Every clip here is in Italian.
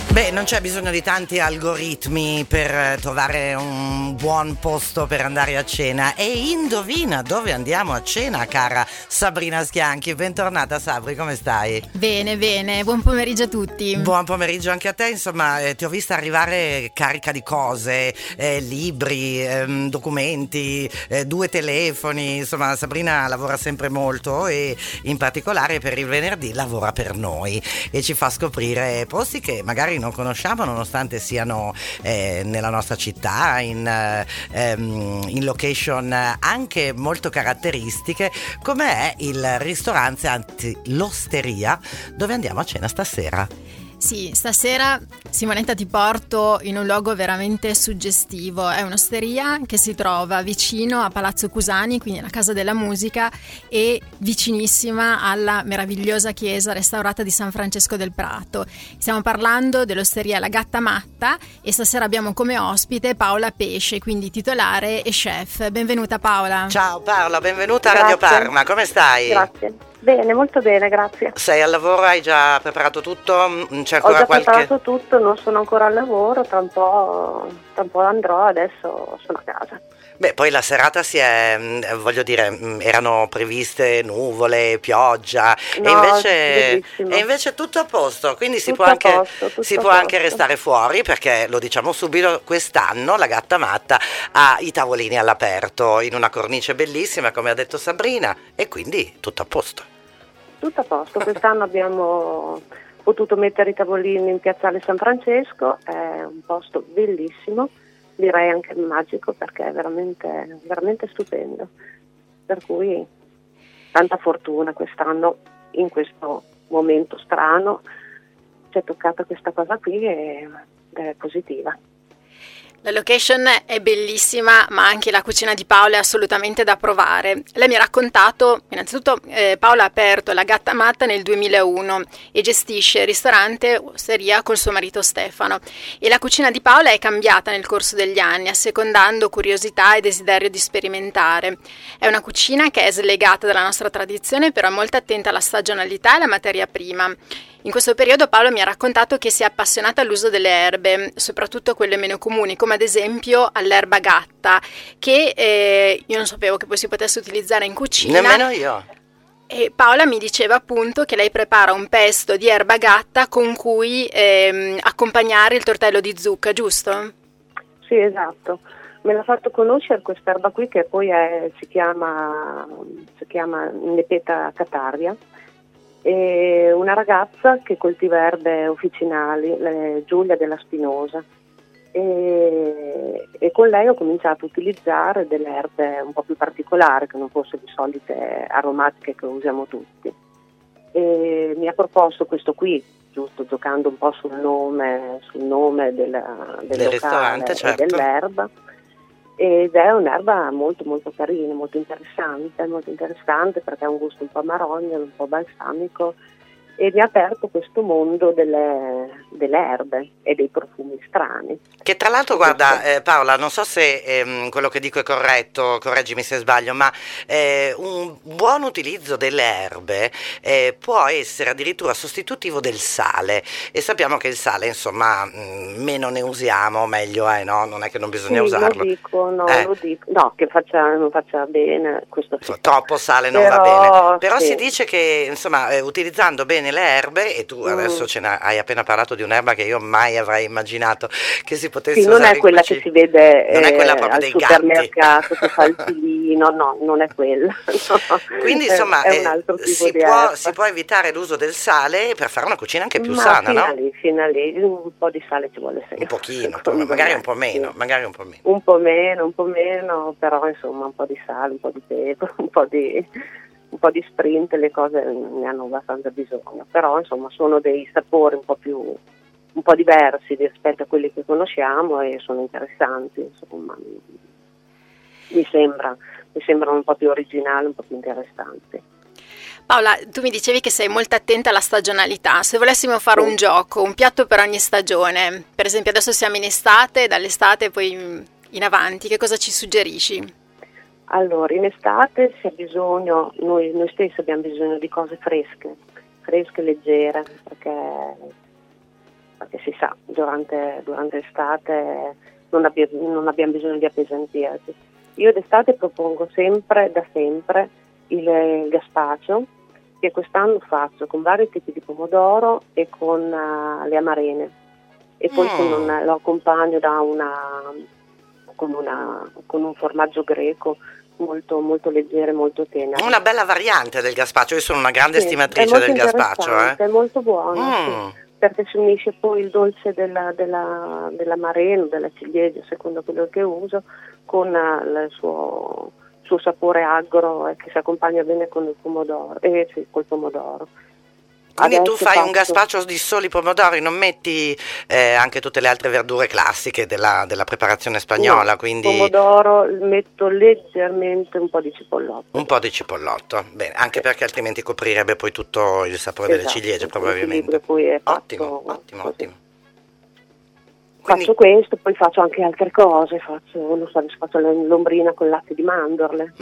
Beh, non c'è bisogno di tanti algoritmi per trovare un buon posto per andare a cena. E indovina dove andiamo a cena, cara Sabrina Schianchi. Bentornata, Sabri, come stai? Bene, bene, buon pomeriggio a tutti. Buon pomeriggio anche a te, insomma, ti ho vista arrivare carica di cose, libri, documenti, 2 telefoni, insomma Sabrina lavora sempre molto e in particolare per il venerdì lavora per noi e ci fa scoprire posti che magari non conosciamo nonostante siano nella nostra città, in location anche molto caratteristiche, come è il ristorante, anzi l'osteria, dove andiamo a cena stasera. Sì, stasera Simonetta ti porto in un luogo veramente suggestivo. È un'osteria che si trova vicino a Palazzo Cusani, quindi la Casa della Musica, e vicinissima alla meravigliosa chiesa restaurata di San Francesco del Prato. Stiamo parlando dell'osteria La Gatta Matta e stasera abbiamo come ospite Paola Pesce, quindi titolare e chef. Benvenuta Paola. Ciao Paola, benvenuta a Grazie. Radio Parma, come stai? Grazie. Bene, molto bene, grazie. Sei al lavoro, hai già preparato tutto? C'è Ho ancora già qualche... preparato tutto, non sono ancora al lavoro, tra un po' andrò, adesso sono a casa. Beh, poi la serata voglio dire, erano previste nuvole, pioggia, No, e bellissimo. invece tutto a posto, quindi si Tutto può a anche, posto, tutto si a può posto. anche restare fuori, perché lo diciamo subito, quest'anno la Gatta Matta ha i tavolini all'aperto, in una cornice bellissima, come ha detto Sabrina, e quindi tutto a posto. Tutto a posto, quest'anno abbiamo potuto mettere i tavolini in Piazzale San Francesco, è un posto bellissimo, direi anche magico perché è veramente, veramente stupendo, per cui tanta fortuna quest'anno, in questo momento strano ci è toccata questa cosa qui ed è positiva. La location è bellissima, ma anche la cucina di Paola è assolutamente da provare. Lei mi ha raccontato, innanzitutto Paola ha aperto La Gatta Matta nel 2001 e gestisce il ristorante osteria col suo marito Stefano. E la cucina di Paola è cambiata nel corso degli anni, assecondando curiosità e desiderio di sperimentare. È una cucina che è slegata dalla nostra tradizione, però è molto attenta alla stagionalità e alla materia prima. In questo periodo Paola mi ha raccontato che si è appassionata all'uso delle erbe, soprattutto quelle meno comuni, come ad esempio all'erba gatta, che io non sapevo che poi si potesse utilizzare in cucina. Nemmeno io. E Paola mi diceva appunto che lei prepara un pesto di erba gatta con cui accompagnare il tortello di zucca, giusto? Sì, esatto. Me l'ha fatto conoscere quest'erba qui che poi si chiama Nepeta cataria. E una ragazza che coltiva erbe officinali, Giulia della Spinosa, e con lei ho cominciato a utilizzare delle erbe un po' più particolari che non fossero le solite aromatiche che usiamo tutti, e mi ha proposto questo qui, giusto giocando un po' sul nome del locale ristorante, certo. E dell'erba. Ed è un'erba molto molto carina, molto interessante perché ha un gusto un po' amarognolo, un po' balsamico, e mi ha aperto questo mondo delle erbe e dei profumi strani. Che tra l'altro, guarda Paola, non so se quello che dico è corretto, correggimi se sbaglio, ma un buon utilizzo delle erbe può essere addirittura sostitutivo del sale, e sappiamo che il sale, insomma, meno ne usiamo, meglio è, no? Non è che non bisogna usarlo. Lo dico, no, che non faccia bene, questo sì. Troppo sale non va bene, però sì. Si dice che, insomma, utilizzando bene le erbe, e tu adesso hai appena parlato di un'erba che io mai avrei immaginato che si potesse usare. Non è quella che si vede non è quella proprio al dei supermercato che fa il filino, no, non è quella. No. Quindi insomma è un altro tipo di erba. Si può evitare l'uso del sale per fare una cucina anche più sana, no? Fino a lì, un po' di sale ci vuole sempre. Un pochino, magari un po' meno, sì. magari un po' meno. Un po' meno, però insomma un po' di sale, un po' di pepe, un po' di sprint, le cose ne hanno abbastanza bisogno, però insomma sono dei sapori un po' diversi rispetto a quelli che conosciamo e sono interessanti, insomma mi sembrano un po' più originali, un po' più interessanti. Paola, tu mi dicevi che sei molto attenta alla stagionalità. Se volessimo fare un gioco, un piatto per ogni stagione, per esempio adesso siamo in estate, dall'estate poi in avanti, che cosa ci suggerisci? Allora, in estate si ha bisogno, noi stessi abbiamo bisogno di cose fresche, leggere, perché si sa, durante l'estate non abbiamo bisogno di appesantirci. Io d'estate propongo da sempre il gazpacho, che quest'anno faccio con vari tipi di pomodoro e con le amarene, e poi lo accompagno con un formaggio greco molto, molto leggero e molto tenero. Una bella variante del gazpacho, io sono una grande estimatrice del gazpacho. È molto buono, sì, perché si unisce poi il dolce dell'amareno, della ciliegia, secondo quello che uso, con il suo sapore agro, che si accompagna bene con il pomodoro. Col pomodoro. Quindi Adesso tu fai un gazpacho di soli pomodori, non metti anche tutte le altre verdure classiche della preparazione spagnola? No, quindi pomodoro, metto leggermente un po' di cipollotto. Un po' di cipollotto, bene, anche perché altrimenti coprirebbe poi tutto il sapore delle ciliegie, probabilmente. Poi è ottimo. Quindi, faccio questo, poi faccio anche altre cose, faccio l'ombrina con latte di mandorle,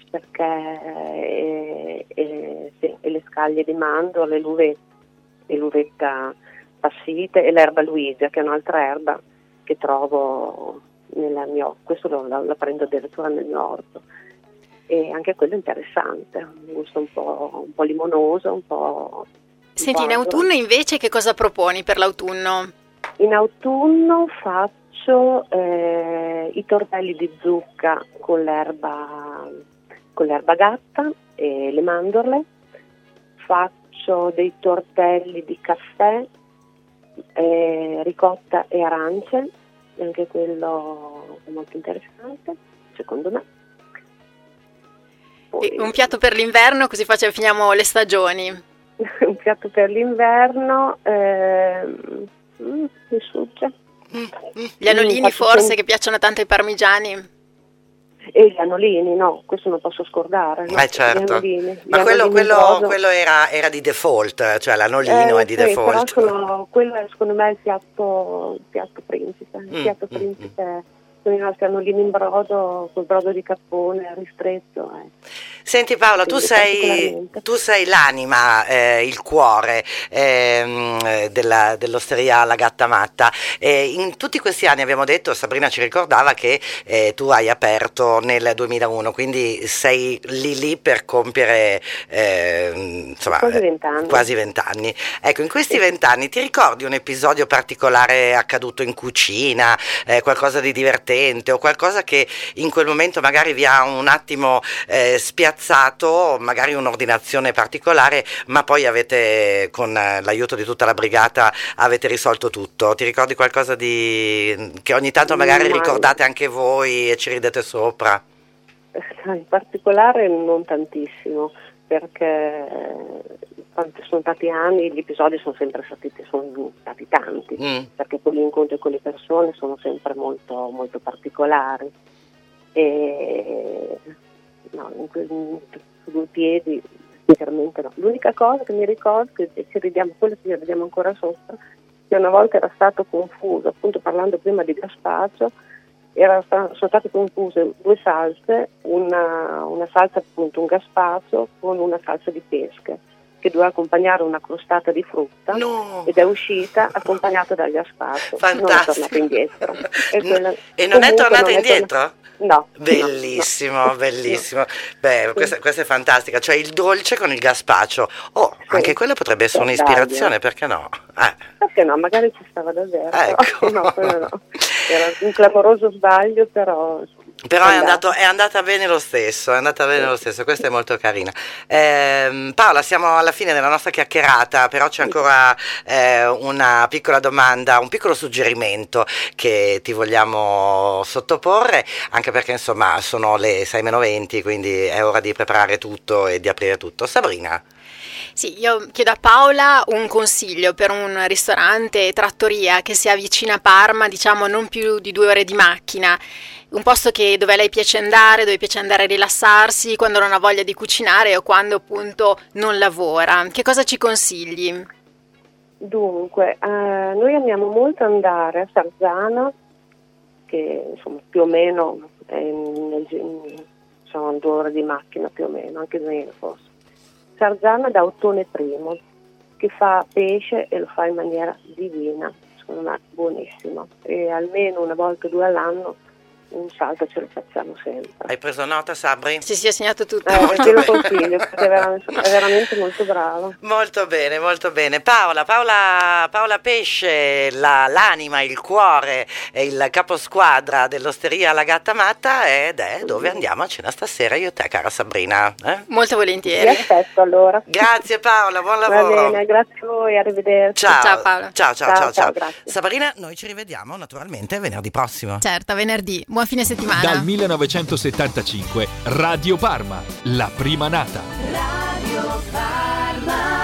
perché e le scaglie di mandorle, l'uvetta passite e l'erba luisia, che è un'altra erba che trovo nella mia orto. Questo la prendo addirittura nel mio orto, e anche quello è interessante, un gusto un po' limonoso, un po'. Senti, in autunno invece che cosa proponi per l'autunno? In autunno faccio i tortelli di zucca con l'erba gatta e le mandorle, faccio dei tortelli di caffè, ricotta e arance, anche quello è molto interessante, secondo me. Poi, un piatto per l'inverno, così finiamo le stagioni. Un piatto per l'inverno, mi sfugge. Gli anolini forse, che piacciono tanto ai parmigiani. E gli anolini, no, questo non posso scordare. No? Certo, ma quello era di default, cioè l'anolino è di default. Però quello è secondo me il piatto principe. Il piatto principe con i nostri anolini in brodo, col brodo di cappone ristretto. Senti Paola, tu sei l'anima, il cuore dell'osteria La Gatta Matta. In tutti questi anni abbiamo detto, Sabrina ci ricordava che tu hai aperto nel 2001, quindi sei lì per compiere quasi 20 anni. Ecco, in questi 20 anni ti ricordi un episodio particolare accaduto in cucina, qualcosa di divertente o qualcosa che in quel momento magari vi ha un attimo spiazzato, magari un'ordinazione particolare, ma poi avete, con l'aiuto di tutta la brigata, avete risolto tutto? Ti ricordi qualcosa che ogni tanto magari ricordate anche voi e ci ridete sopra? In particolare non tantissimo, perché sono stati anni, gli episodi sono stati tanti, perché poi gli incontri con le persone sono sempre molto, molto particolari. Su due piedi sinceramente no. L'unica cosa che mi ricordo, che ci ridiamo ancora sopra, che una volta era stato confuso, appunto parlando prima di gazpacho, sono state confuse due salse, una salsa appunto un gazpacho con una salsa di pesche, che doveva accompagnare una crostata di frutta, ed è uscita accompagnata dal gazpacho. Fantastico. Non è tornata indietro. E non è tornata indietro? No. Bellissimo, no. bellissimo. Beh, questa è fantastica, cioè il dolce con il gazpacho. Anche quello potrebbe essere un'ispirazione, perché no? Perché no, magari ci stava davvero. Ecco. No, era un clamoroso sbaglio, però è andata bene lo stesso, questa è molto carina. Paola, siamo alla fine della nostra chiacchierata, però c'è ancora una piccola domanda, un piccolo suggerimento che ti vogliamo sottoporre, anche perché insomma sono le 6:20, quindi è ora di preparare tutto e di aprire tutto. Sabrina? Sì, io chiedo a Paola un consiglio per un ristorante, trattoria che sia vicino a Parma, diciamo non più di 2 ore di macchina, un posto dove lei piace andare, dove piace andare a rilassarsi quando non ha voglia di cucinare o quando appunto non lavora. Che cosa ci consigli? Dunque, noi amiamo molto andare a Sarzana, che insomma più o meno sono 2 ore di macchina più o meno, anche meno forse. Sarzana da Ottone I, che fa pesce e lo fa in maniera divina, secondo buonissimo e almeno una volta o 2 all'anno un salto ce lo facciamo sempre. Hai preso nota, Sabri? Sì, ha segnato tutto. Te lo consiglio perché è veramente molto bravo. Molto bene, molto bene. Paola Pesce, l'anima, il cuore e il caposquadra dell'Osteria La Gatta Matta, ed è dove andiamo a cena stasera io e te, cara Sabrina. Molto Vi volentieri. aspetto allora. Grazie Paola, buon Va lavoro. bene, grazie a voi, arrivederci. Ciao, Paola. Ciao. Grazie. Sabrina, noi ci rivediamo naturalmente venerdì prossimo. Certo, venerdì. Buon fine settimana. Dal 1975 Radio Parma, la prima nata. Radio Parma.